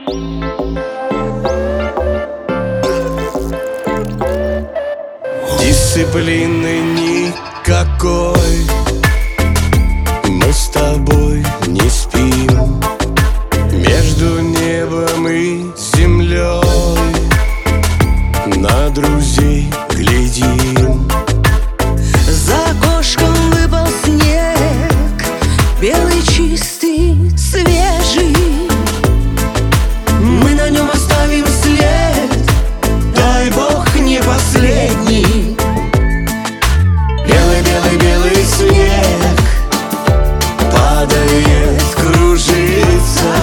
Дисциплины никакой, мы с тобой не спим. Между небом и землей на друзей глядим. За окошком выпал снег, белый, чистый, свежий. Мы на нем оставим след, дай Бог, не последний. Белый-белый-белый снег падает, кружится.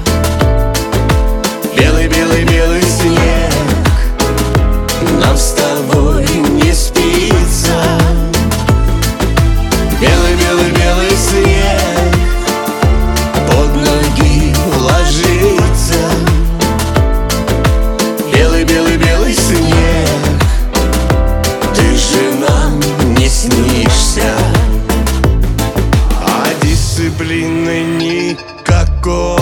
Белый-белый-белый снег, нам с тобой не спится. Белый-белый-белый снег под ноги ложится. Белый-белый-белый снег, ты же нам не снишься. А дисциплины никакой,